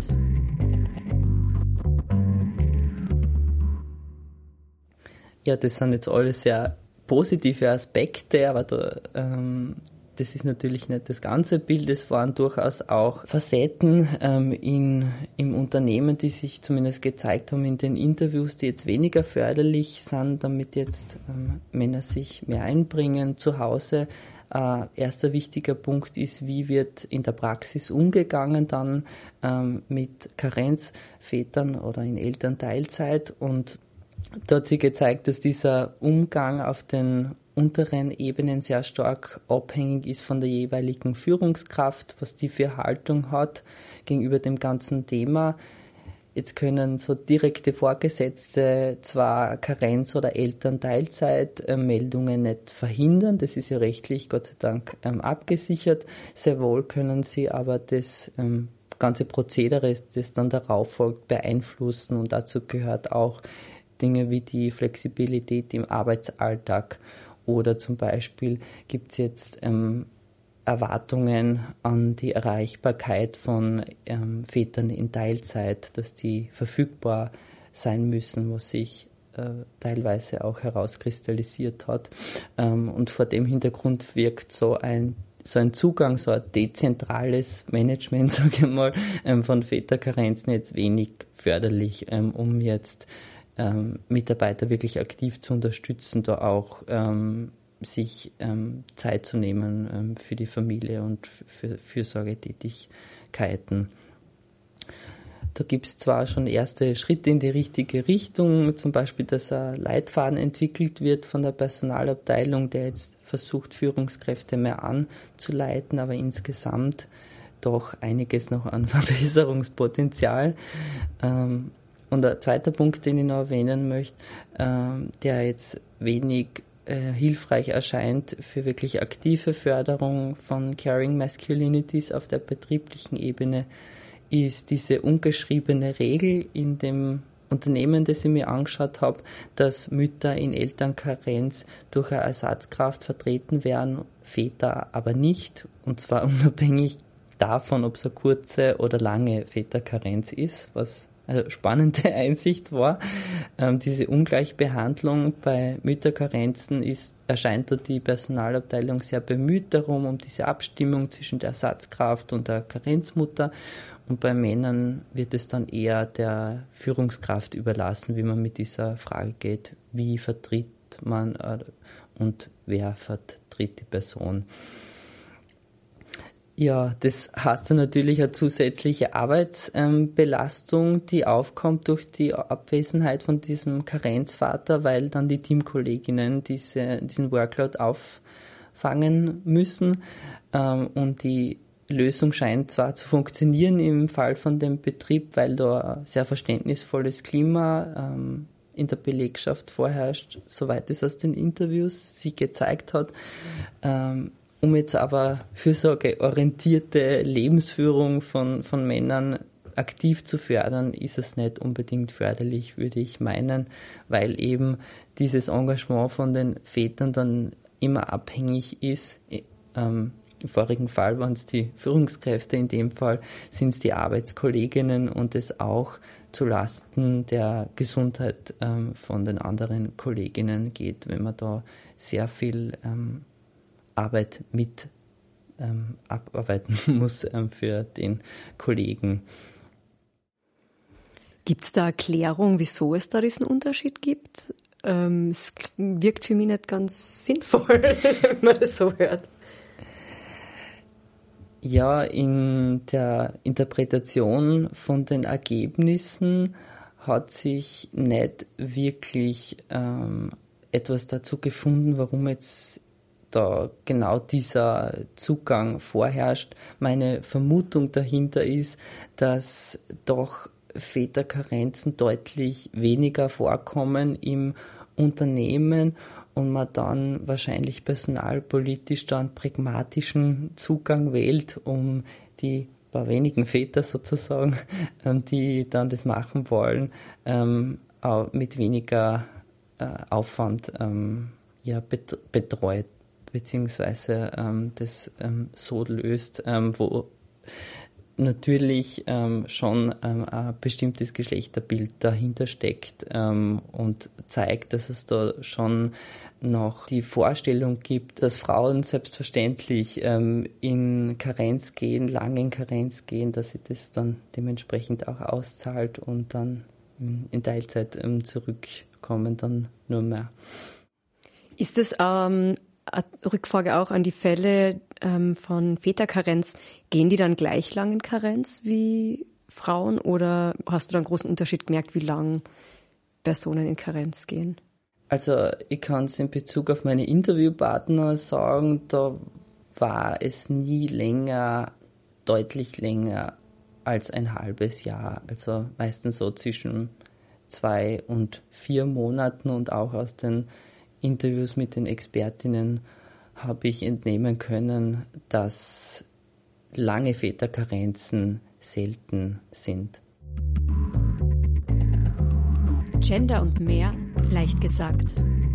Ja, das sind jetzt alles sehr positive Aspekte, aber da, ähm, das ist natürlich nicht das ganze Bild. Es waren durchaus auch Facetten ähm, in, im Unternehmen, die sich zumindest gezeigt haben in den Interviews, die jetzt weniger förderlich sind, damit jetzt ähm, Männer sich mehr einbringen zu Hause. Äh, erster wichtiger Punkt ist, wie wird in der Praxis umgegangen dann ähm, mit Karenzvätern oder in Elternteilzeit, und da hat sich gezeigt, dass dieser Umgang auf den unteren Ebenen sehr stark abhängig ist von der jeweiligen Führungskraft, was die für Haltung hat gegenüber dem ganzen Thema. Jetzt können so direkte Vorgesetzte zwar Karenz- oder Elternteilzeitmeldungen nicht verhindern, das ist ja rechtlich Gott sei Dank ähm, abgesichert, sehr wohl können sie aber das ähm, ganze Prozedere, das dann darauf folgt, beeinflussen, und dazu gehört auch Dinge wie die Flexibilität im Arbeitsalltag, oder zum Beispiel gibt es jetzt ähm, Erwartungen an die Erreichbarkeit von ähm, Vätern in Teilzeit, dass die verfügbar sein müssen, was sich äh, teilweise auch herauskristallisiert hat. Ähm, und vor dem Hintergrund wirkt so ein so ein Zugang, so ein dezentrales Management, sage ich mal, ähm, von Väterkarenzen jetzt wenig förderlich, ähm, um jetzt ähm, Mitarbeiter wirklich aktiv zu unterstützen, da auch ähm, sich ähm, Zeit zu nehmen ähm, für die Familie und für Fürsorgetätigkeiten. Da gibt es zwar schon erste Schritte in die richtige Richtung, zum Beispiel, dass ein Leitfaden entwickelt wird von der Personalabteilung, der jetzt versucht, Führungskräfte mehr anzuleiten, aber insgesamt doch einiges noch an Verbesserungspotenzial. Und ein zweiter Punkt, den ich noch erwähnen möchte, der jetzt wenig hilfreich erscheint für wirklich aktive Förderung von Caring Masculinities auf der betrieblichen Ebene, ist diese ungeschriebene Regel in dem Unternehmen, das ich mir angeschaut habe, dass Mütter in Elternkarenz durch eine Ersatzkraft vertreten werden, Väter aber nicht, und zwar unabhängig davon, ob es eine kurze oder lange Väterkarenz ist, was eine spannende Einsicht war. Ähm, diese Ungleichbehandlung bei Mütterkarenzen ist, erscheint dort die Personalabteilung sehr bemüht darum, um diese Abstimmung zwischen der Ersatzkraft und der Karenzmutter. Und bei Männern wird es dann eher der Führungskraft überlassen, wie man mit dieser Frage geht, wie vertritt man äh, und wer vertritt die Person. Ja, das heißt dann natürlich eine zusätzliche Arbeitsbelastung, ähm, die aufkommt durch die Abwesenheit von diesem Karenzvater, weil dann die Teamkolleginnen diese, diesen Workload auffangen müssen, ähm, und die Lösung scheint zwar zu funktionieren im Fall von dem Betrieb, weil da ein sehr verständnisvolles Klima ähm, in der Belegschaft vorherrscht, soweit es aus den Interviews sie gezeigt hat. Ähm, um jetzt aber fürsorgeorientierte Lebensführung von, von Männern aktiv zu fördern, ist es nicht unbedingt förderlich, würde ich meinen, weil eben dieses Engagement von den Vätern dann immer abhängig ist. Ähm, Im vorigen Fall waren es die Führungskräfte, in dem Fall sind es die Arbeitskolleginnen und es auch zu Lasten der Gesundheit ähm, von den anderen Kolleginnen geht, wenn man da sehr viel ähm, Arbeit mit ähm, abarbeiten muss ähm, für den Kollegen. Gibt es da Erklärung, wieso es da diesen Unterschied gibt? Ähm, es wirkt für mich nicht ganz sinnvoll, wenn man das so hört. Ja, in der Interpretation von den Ergebnissen hat sich nicht wirklich ähm, etwas dazu gefunden, warum jetzt da genau dieser Zugang vorherrscht. Meine Vermutung dahinter ist, dass doch Väterkarenzen deutlich weniger vorkommen im Unternehmen und man dann wahrscheinlich personalpolitisch da einen pragmatischen Zugang wählt, um die paar wenigen Väter sozusagen, die dann das machen wollen, auch mit weniger Aufwand ja, betreut, beziehungsweise das so löst, wo natürlich ähm, schon ähm, ein bestimmtes Geschlechterbild dahinter steckt ähm, und zeigt, dass es da schon noch die Vorstellung gibt, dass Frauen selbstverständlich ähm, in Karenz gehen, lange in Karenz gehen, dass sie das dann dementsprechend auch auszahlt und dann ähm, in Teilzeit ähm, zurückkommen dann nur mehr. Ist es ähm eine Rückfrage auch an die Fälle ähm, von Väterkarenz. Gehen die dann gleich lang in Karenz wie Frauen oder hast du da einen großen Unterschied gemerkt, wie lang Personen in Karenz gehen? Also ich kann es in Bezug auf meine Interviewpartner sagen, da war es nie länger, deutlich länger als ein halbes Jahr. Also meistens so zwischen zwei und vier Monaten und auch aus den Interviews mit den Expertinnen habe ich entnehmen können, dass lange Väterkarenzen selten sind. Gender und mehr, leicht gesagt.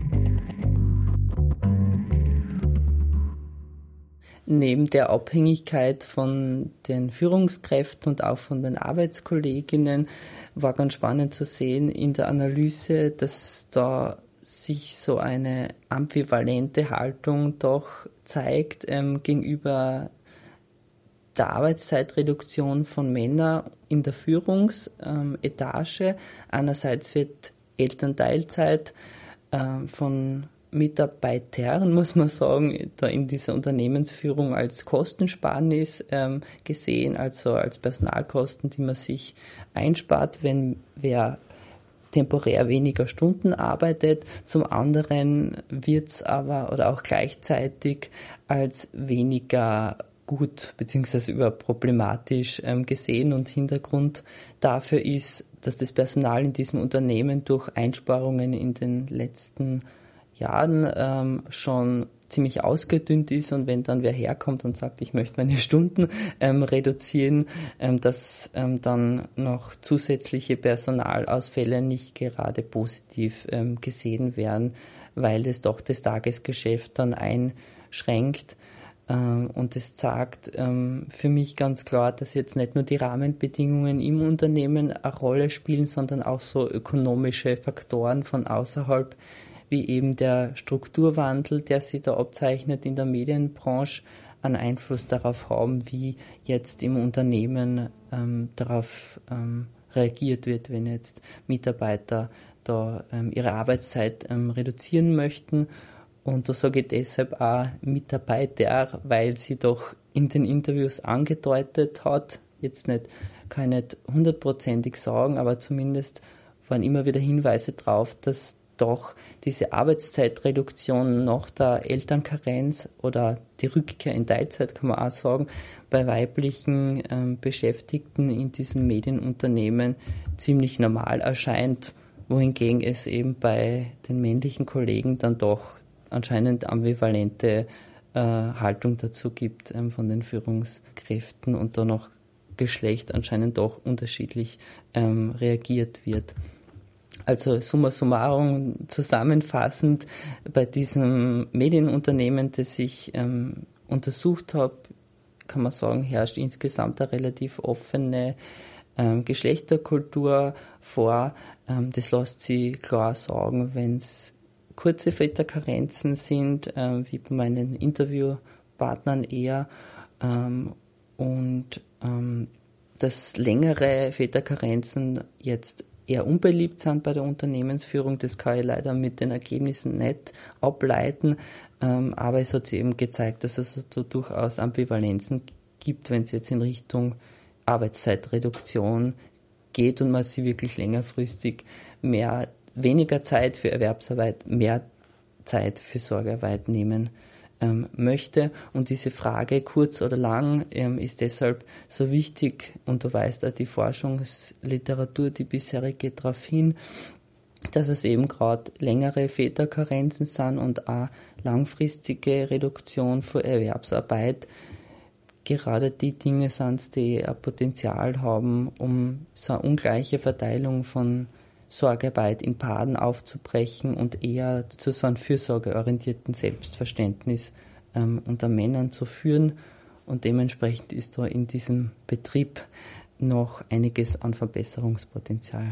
Neben der Abhängigkeit von den Führungskräften und auch von den Arbeitskolleginnen war ganz spannend zu sehen in der Analyse, dass da sich so eine ambivalente Haltung doch zeigt ähm, gegenüber der Arbeitszeitreduktion von Männern in der Führungsetage. Einerseits wird Elternteilzeit äh, von Mitarbeitern, muss man sagen, da in dieser Unternehmensführung als Kostensparnis ähm, gesehen, also als Personalkosten, die man sich einspart, wenn wer temporär weniger Stunden arbeitet. Zum anderen wird es aber oder auch gleichzeitig als weniger gut bzw. überproblematisch ähm, gesehen, und Hintergrund dafür ist, dass das Personal in diesem Unternehmen durch Einsparungen in den letzten Jahren ähm, schon ziemlich ausgedünnt ist, und wenn dann wer herkommt und sagt, ich möchte meine Stunden ähm, reduzieren, ähm, dass ähm, dann noch zusätzliche Personalausfälle nicht gerade positiv ähm, gesehen werden, weil es doch das Tagesgeschäft dann einschränkt. Ähm, und es sagt ähm, für mich ganz klar, dass jetzt nicht nur die Rahmenbedingungen im Unternehmen eine Rolle spielen, sondern auch so ökonomische Faktoren von außerhalb, wie eben der Strukturwandel, der sich da abzeichnet in der Medienbranche, einen Einfluss darauf haben, wie jetzt im Unternehmen ähm, darauf ähm, reagiert wird, wenn jetzt Mitarbeiter da ähm, ihre Arbeitszeit ähm, reduzieren möchten. Und da sage ich deshalb auch Mitarbeiter, weil sie doch in den Interviews angedeutet hat, jetzt nicht, kann ich nicht hundertprozentig sagen, aber zumindest waren immer wieder Hinweise drauf, dass doch diese Arbeitszeitreduktion nach der Elternkarenz oder die Rückkehr in Teilzeit, kann man auch sagen, bei weiblichen ähm, Beschäftigten in diesem Medienunternehmen ziemlich normal erscheint, wohingegen es eben bei den männlichen Kollegen dann doch anscheinend ambivalente äh, Haltung dazu gibt ähm, von den Führungskräften und da noch Geschlecht anscheinend doch unterschiedlich ähm, reagiert wird. Also summa summarum, zusammenfassend, bei diesem Medienunternehmen, das ich ähm, untersucht habe, kann man sagen, herrscht insgesamt eine relativ offene ähm, Geschlechterkultur vor. Ähm, das lässt sich klar sagen, wenn es kurze Väterkarenzen sind, ähm, wie bei meinen Interviewpartnern eher, ähm, und ähm, dass längere Väterkarenzen jetzt eher unbeliebt sind bei der Unternehmensführung. Das kann ich leider mit den Ergebnissen nicht ableiten, ähm, aber es hat sich eben gezeigt, dass es so durchaus Ambivalenzen gibt, wenn es jetzt in Richtung Arbeitszeitreduktion geht und man sich wirklich längerfristig mehr, weniger Zeit für Erwerbsarbeit, mehr Zeit für Sorgearbeit nehmen ähm, möchte. Und diese Frage, kurz oder lang, ähm, ist deshalb so wichtig, und du weißt auch, die Forschungsliteratur, die bisherige, darauf hin, dass es eben gerade längere Väterkarenzen sind und auch langfristige Reduktion von Erwerbsarbeit gerade die Dinge sind, die ein Potenzial haben, um so eine ungleiche Verteilung von Sorgearbeit in Paaren aufzubrechen und eher zu so einem fürsorgeorientierten Selbstverständnis ähm, unter Männern zu führen. Und dementsprechend ist da in diesem Betrieb noch einiges an Verbesserungspotenzial.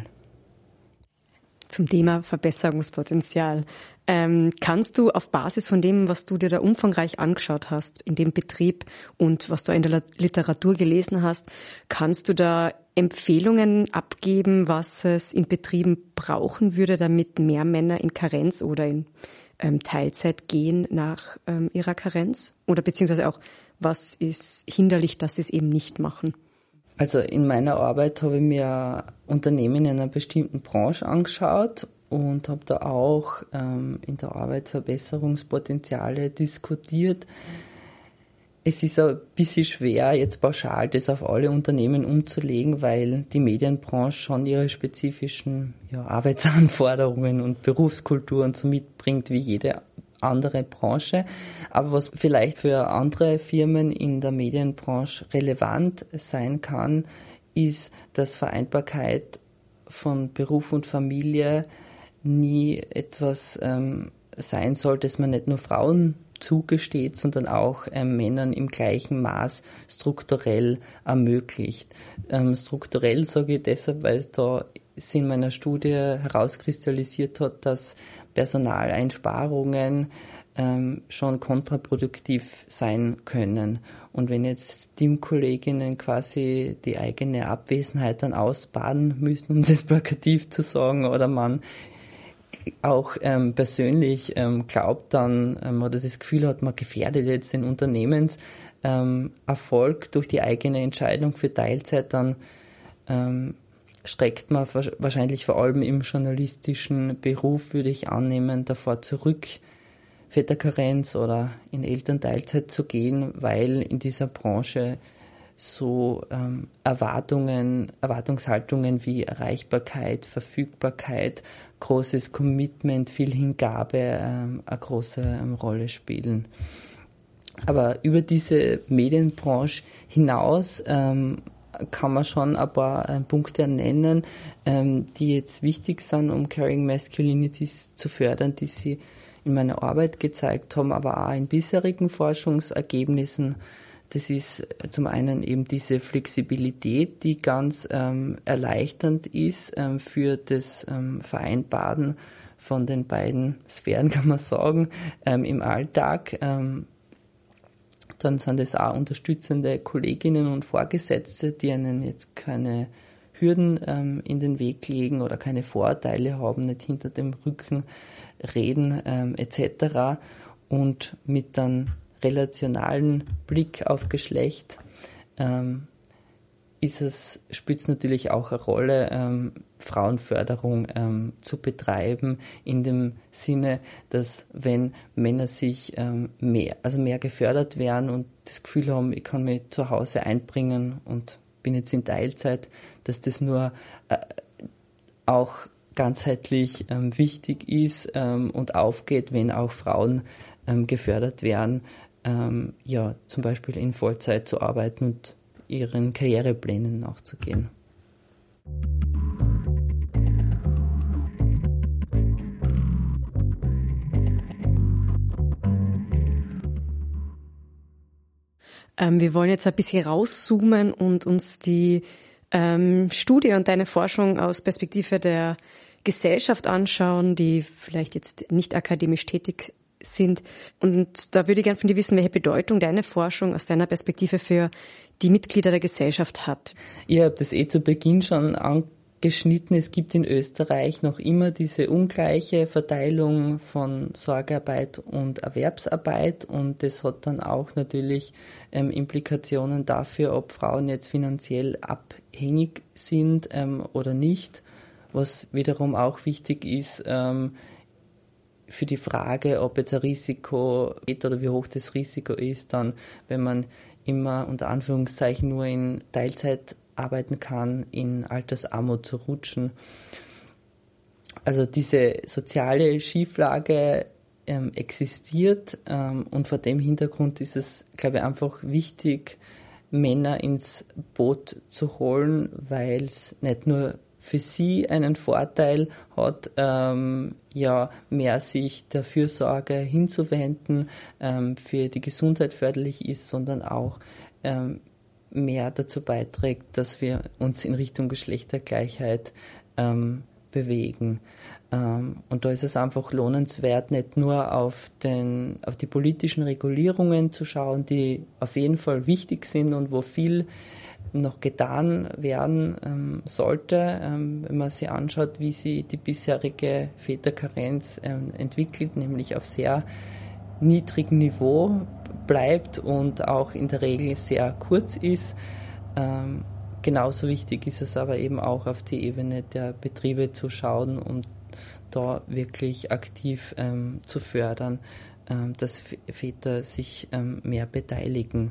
Zum Thema Verbesserungspotenzial. Ähm, kannst du auf Basis von dem, was du dir da umfangreich angeschaut hast in dem Betrieb und was du in der Literatur gelesen hast, kannst du da Empfehlungen abgeben, was es in Betrieben brauchen würde, damit mehr Männer in Karenz oder in ähm, Teilzeit gehen nach ähm, ihrer Karenz? Oder beziehungsweise auch, was ist hinderlich, dass sie es eben nicht machen? Also in meiner Arbeit habe ich mir Unternehmen in einer bestimmten Branche angeschaut und habe da auch ähm, in der Arbeit Verbesserungspotenziale diskutiert. Es ist ein bisschen schwer, jetzt pauschal das auf alle Unternehmen umzulegen, weil die Medienbranche schon ihre spezifischen ja, Arbeitsanforderungen und Berufskulturen so mitbringt wie jede andere Branche. Aber was vielleicht für andere Firmen in der Medienbranche relevant sein kann, ist, dass Vereinbarkeit von Beruf und Familie nie etwas ähm, sein soll, das man nicht nur Frauen zugesteht, sondern auch ähm, Männern im gleichen Maß strukturell ermöglicht. Ähm, strukturell sage ich deshalb, weil da es in meiner Studie herauskristallisiert hat, dass Personaleinsparungen ähm, schon kontraproduktiv sein können. Und wenn jetzt Teamkolleginnen quasi die eigene Abwesenheit dann ausbaden müssen, um das plakativ zu sagen, oder man auch ähm, persönlich ähm, glaubt dann ähm, oder das Gefühl hat, man gefährdet jetzt den Unternehmenserfolg ähm, durch die eigene Entscheidung für Teilzeit, dann ähm, streckt man wahrscheinlich vor allem im journalistischen Beruf, würde ich annehmen, davor zurück, Väterkarenz oder in Elternteilzeit zu gehen, weil in dieser Branche so ähm, Erwartungen, Erwartungshaltungen wie Erreichbarkeit, Verfügbarkeit, großes Commitment, viel Hingabe ähm, eine große ähm, Rolle spielen. Aber über diese Medienbranche hinaus ähm, kann man schon ein paar äh, Punkte nennen, ähm, die jetzt wichtig sind, um Caring Masculinities zu fördern, die sie in meiner Arbeit gezeigt haben, aber auch in bisherigen Forschungsergebnissen. Das ist zum einen eben diese Flexibilität, die ganz ähm, erleichternd ist ähm, für das ähm, Vereinbaren von den beiden Sphären, kann man sagen, ähm, im Alltag. Ähm, dann sind es auch unterstützende Kolleginnen und Vorgesetzte, die einen jetzt keine Hürden ähm, in den Weg legen oder keine Vorurteile haben, nicht hinter dem Rücken reden ähm, et cetera. Und mit einem relationalen Blick auf Geschlecht ähm, ist es, spielt es natürlich auch eine Rolle, ähm, Frauenförderung ähm, zu betreiben, in dem Sinne, dass wenn Männer sich ähm, mehr, also mehr gefördert werden und das Gefühl haben, ich kann mich zu Hause einbringen und bin jetzt in Teilzeit, dass das nur äh, auch ganzheitlich ähm, wichtig ist ähm, und aufgeht, wenn auch Frauen ähm, gefördert werden, ähm, ja, zum Beispiel in Vollzeit zu arbeiten und ihren Karriereplänen nachzugehen. Ähm, wir wollen jetzt ein bisschen rauszoomen und uns die ähm, Studie und deine Forschung aus Perspektive der Gesellschaft anschauen, die vielleicht jetzt nicht akademisch tätig sind. Und da würde ich gerne von dir wissen, welche Bedeutung deine Forschung aus deiner Perspektive für die Mitglieder der Gesellschaft hat. Ich habe das eh zu Beginn schon angeschnitten. Es gibt in Österreich noch immer diese ungleiche Verteilung von Sorgearbeit und Erwerbsarbeit und das hat dann auch natürlich ähm, Implikationen dafür, ob Frauen jetzt finanziell abhängig sind ähm, oder nicht, was wiederum auch wichtig ist, ähm, für die Frage, ob jetzt ein Risiko geht oder wie hoch das Risiko ist, dann, wenn man immer unter Anführungszeichen nur in Teilzeit arbeiten kann, in Altersarmut zu rutschen. Also diese soziale Schieflage ähm, existiert ähm, und vor dem Hintergrund ist es, glaube ich, einfach wichtig, Männer ins Boot zu holen, weil es nicht nur für sie einen Vorteil hat, ähm, ja, mehr sich der Fürsorge hinzuwenden, ähm, für die Gesundheit förderlich ist, sondern auch ähm, mehr dazu beiträgt, dass wir uns in Richtung Geschlechtergleichheit ähm, bewegen. Ähm, und da ist es einfach lohnenswert, nicht nur auf, den, auf die politischen Regulierungen zu schauen, die auf jeden Fall wichtig sind und wo viel noch getan werden ähm, sollte, ähm, wenn man sich anschaut, wie sich die bisherige Väterkarenz ähm, entwickelt, nämlich auf sehr niedrigem Niveau bleibt und auch in der Regel sehr kurz ist. Ähm, genauso wichtig ist es aber eben auch auf die Ebene der Betriebe zu schauen und da wirklich aktiv ähm, zu fördern, ähm, dass Väter sich ähm, mehr beteiligen.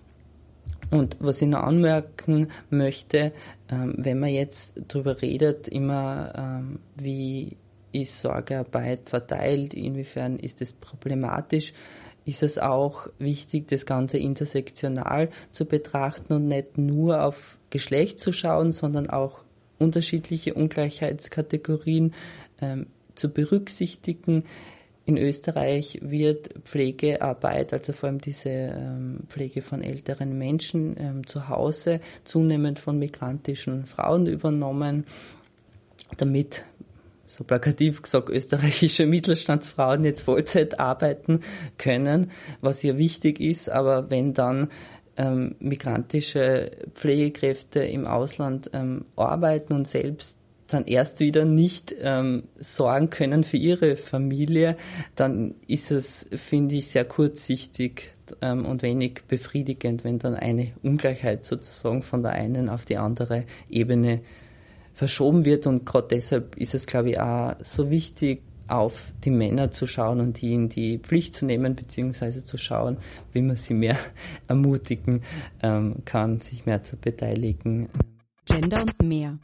Und was ich noch anmerken möchte, ähm, wenn man jetzt darüber redet, immer ähm, wie ist Sorgearbeit verteilt, inwiefern ist es problematisch, ist es auch wichtig, das Ganze intersektional zu betrachten und nicht nur auf Geschlecht zu schauen, sondern auch unterschiedliche Ungleichheitskategorien ähm, zu berücksichtigen. In Österreich wird Pflegearbeit, also vor allem diese ähm, Pflege von älteren Menschen ähm, zu Hause, zunehmend von migrantischen Frauen übernommen, damit so plakativ gesagt, österreichische Mittelstandsfrauen jetzt Vollzeit arbeiten können, was ja wichtig ist, aber wenn dann ähm, migrantische Pflegekräfte im Ausland ähm, arbeiten und selbst dann erst wieder nicht ähm, sorgen können für ihre Familie, dann ist es, finde ich, sehr kurzsichtig ähm, und wenig befriedigend, wenn dann eine Ungleichheit sozusagen von der einen auf die andere Ebene verschoben wird. Und gerade deshalb ist es, glaube ich, auch so wichtig, auf die Männer zu schauen und die in die Pflicht zu nehmen, beziehungsweise zu schauen, wie man sie mehr ermutigen ähm, kann, sich mehr zu beteiligen. Gender und mehr.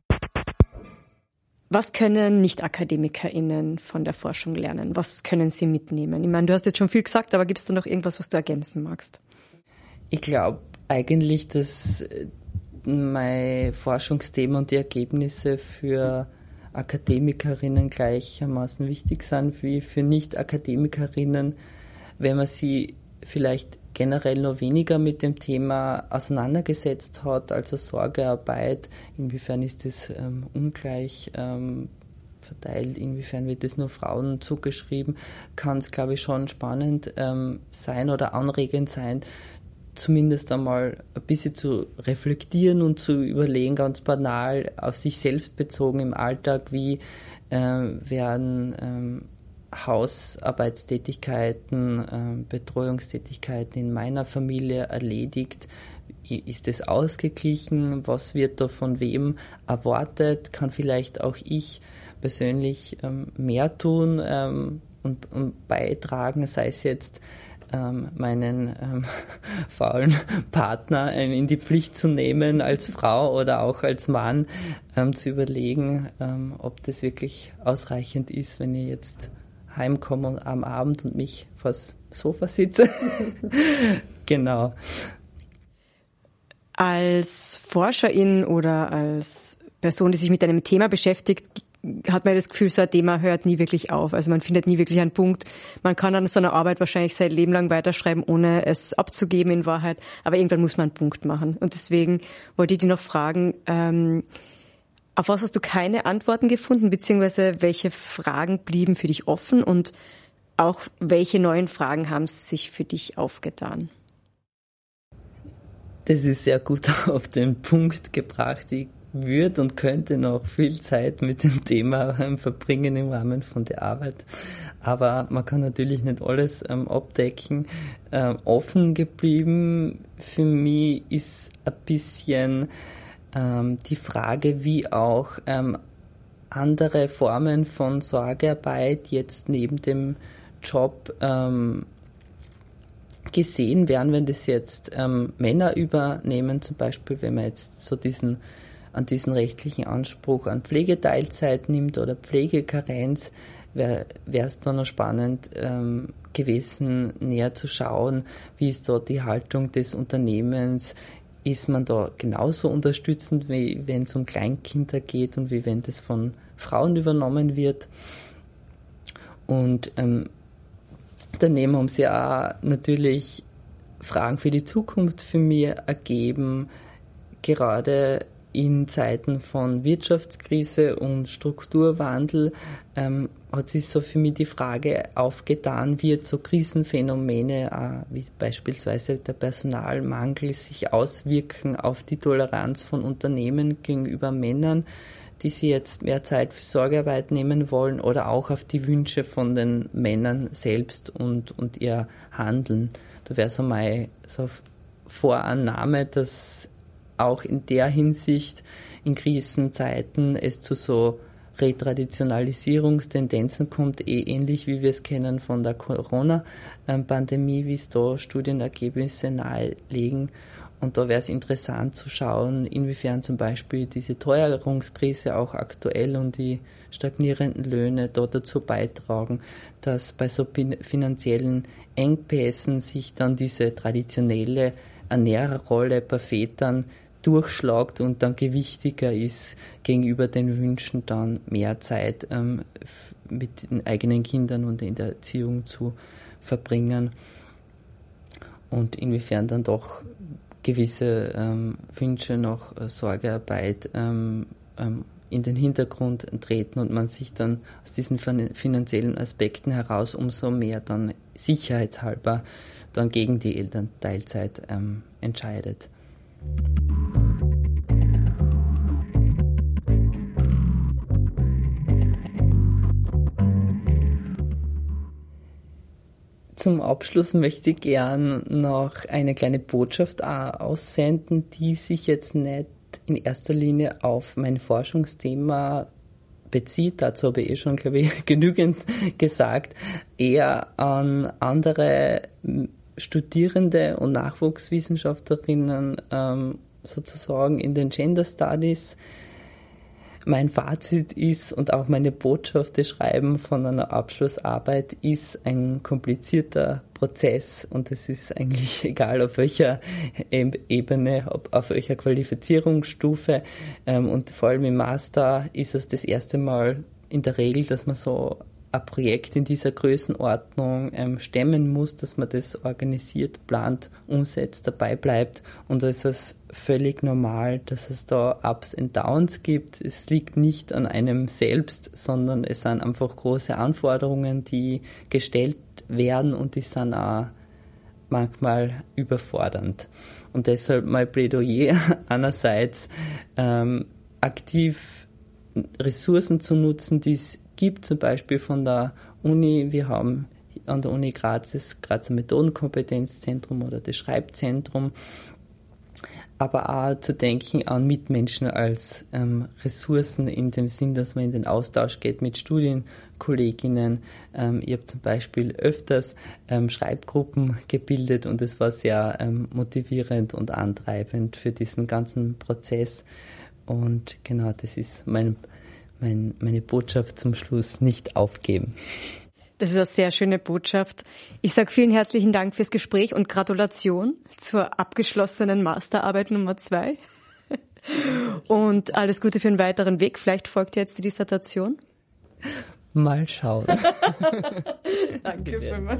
Was können Nicht-AkademikerInnen von der Forschung lernen? Was können sie mitnehmen? Ich meine, du hast jetzt schon viel gesagt, aber gibt es da noch irgendwas, was du ergänzen magst? Ich glaube eigentlich, dass mein Forschungsthema und die Ergebnisse für Akademikerinnen gleichermaßen wichtig sind wie für Nicht-Akademikerinnen, wenn man sie vielleicht generell noch weniger mit dem Thema auseinandergesetzt hat, also Sorgearbeit, inwiefern ist das ähm, ungleich ähm, verteilt, inwiefern wird das nur Frauen zugeschrieben, kann es, glaube ich, schon spannend ähm, sein oder anregend sein, zumindest einmal ein bisschen zu reflektieren und zu überlegen, ganz banal, auf sich selbst bezogen im Alltag, wie äh, werden ähm, Hausarbeitstätigkeiten, äh, Betreuungstätigkeiten in meiner Familie erledigt? Ist es ausgeglichen? Was wird da von wem erwartet? Kann vielleicht auch ich persönlich ähm, mehr tun ähm, und, und beitragen, sei es jetzt ähm, meinen ähm, faulen Partner ähm, in die Pflicht zu nehmen als Frau oder auch als Mann, ähm, zu überlegen, ähm, ob das wirklich ausreichend ist, wenn ich jetzt heimkomme am Abend und mich vors Sofa sitze. Genau. Als Forscherin oder als Person, die sich mit einem Thema beschäftigt, hat man das Gefühl, so ein Thema hört nie wirklich auf. Also man findet nie wirklich einen Punkt. Man kann an so einer Arbeit wahrscheinlich sein Leben lang weiterschreiben, ohne es abzugeben in Wahrheit. Aber irgendwann muss man einen Punkt machen. Und deswegen wollte ich dich noch fragen, ähm, auf was hast du keine Antworten gefunden, beziehungsweise welche Fragen blieben für dich offen und auch welche neuen Fragen haben sich für dich aufgetan? Das ist sehr gut auf den Punkt gebracht. Ich würde und könnte noch viel Zeit mit dem Thema verbringen im Rahmen von der Arbeit. Aber man kann natürlich nicht alles ähm, abdecken. Ähm, offen geblieben für mich ist ein bisschen ähm, die Frage, wie auch ähm, andere Formen von Sorgearbeit jetzt neben dem Job ähm, gesehen werden, wenn das jetzt ähm, Männer übernehmen, zum Beispiel, wenn man jetzt so diesen an diesen rechtlichen Anspruch an Pflegeteilzeit nimmt oder Pflegekarenz, wäre es dann noch spannend ähm, gewesen, näher zu schauen, wie ist dort die Haltung des Unternehmens, ist man da genauso unterstützend, wie wenn es um Kleinkinder geht und wie wenn das von Frauen übernommen wird. Und ähm, daneben haben sie auch natürlich Fragen für die Zukunft für mich ergeben, gerade in Zeiten von Wirtschaftskrise und Strukturwandel ähm, hat sich so für mich die Frage aufgetan, wie jetzt so Krisenphänomene, äh, wie beispielsweise der Personalmangel, sich auswirken auf die Toleranz von Unternehmen gegenüber Männern, die sie jetzt mehr Zeit für Sorgearbeit nehmen wollen, oder auch auf die Wünsche von den Männern selbst und, und ihr Handeln. Da wäre so meine so Vorannahme, dass auch in der Hinsicht in Krisenzeiten es zu so Retraditionalisierungstendenzen kommt, eh ähnlich wie wir es kennen von der Corona-Pandemie, wie es da Studienergebnisse nahelegen. Und da wäre es interessant zu schauen, inwiefern zum Beispiel diese Teuerungskrise auch aktuell und die stagnierenden Löhne dort dazu beitragen, dass bei so finanziellen Engpässen sich dann diese traditionelle Ernährerrolle bei Vätern durchschlagt und dann gewichtiger ist gegenüber den Wünschen, dann mehr Zeit ähm, mit den eigenen Kindern und in der Erziehung zu verbringen, und inwiefern dann doch gewisse ähm, Wünsche nach äh, Sorgearbeit ähm, ähm, in den Hintergrund treten und man sich dann aus diesen finanziellen Aspekten heraus umso mehr dann sicherheitshalber dann gegen die Elternteilzeit ähm, entscheidet. Zum Abschluss möchte ich gern noch eine kleine Botschaft aussenden, die sich jetzt nicht in erster Linie auf mein Forschungsthema bezieht. Dazu habe ich eh schon, glaube ich, genügend gesagt. Eher an andere Studierende und Nachwuchswissenschaftlerinnen ähm, sozusagen in den Gender Studies. Mein Fazit ist und auch meine Botschaft, das Schreiben von einer Abschlussarbeit ist ein komplizierter Prozess und es ist eigentlich egal auf welcher Ebene, auf welcher Qualifizierungsstufe und vor allem im Master ist es das erste Mal in der Regel, dass man so ein Projekt in dieser Größenordnung ähm, stemmen muss, dass man das organisiert, plant, umsetzt, dabei bleibt und da ist es völlig normal, dass es da Ups and Downs gibt. Es liegt nicht an einem selbst, sondern es sind einfach große Anforderungen, die gestellt werden und die sind auch manchmal überfordernd. Und deshalb mein Plädoyer einerseits ähm, aktiv Ressourcen zu nutzen, die es gibt, zum Beispiel von der Uni. Wir haben an der Uni Graz das Grazer Methodenkompetenzzentrum oder das Schreibzentrum, aber auch zu denken an Mitmenschen als ähm, Ressourcen in dem Sinn, dass man in den Austausch geht mit Studienkolleginnen. Ähm, ich habe zum Beispiel öfters ähm, Schreibgruppen gebildet und es war sehr ähm, motivierend und antreibend für diesen ganzen Prozess. Und genau, das ist mein Mein, meine Botschaft zum Schluss: nicht aufgeben. Das ist eine sehr schöne Botschaft. Ich sage vielen herzlichen Dank fürs Gespräch und Gratulation zur abgeschlossenen Masterarbeit Nummer zwei. Und alles Gute für einen weiteren Weg. Vielleicht folgt jetzt die Dissertation. Mal schauen. Danke vielmals.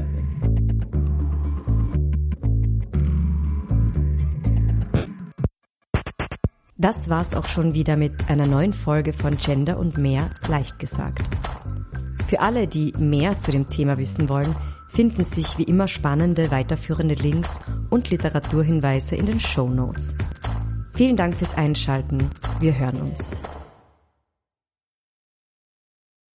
Das war's auch schon wieder mit einer neuen Folge von Gender und mehr leicht gesagt. Für alle, die mehr zu dem Thema wissen wollen, finden sich wie immer spannende weiterführende Links und Literaturhinweise in den Shownotes. Vielen Dank fürs Einschalten. Wir hören uns.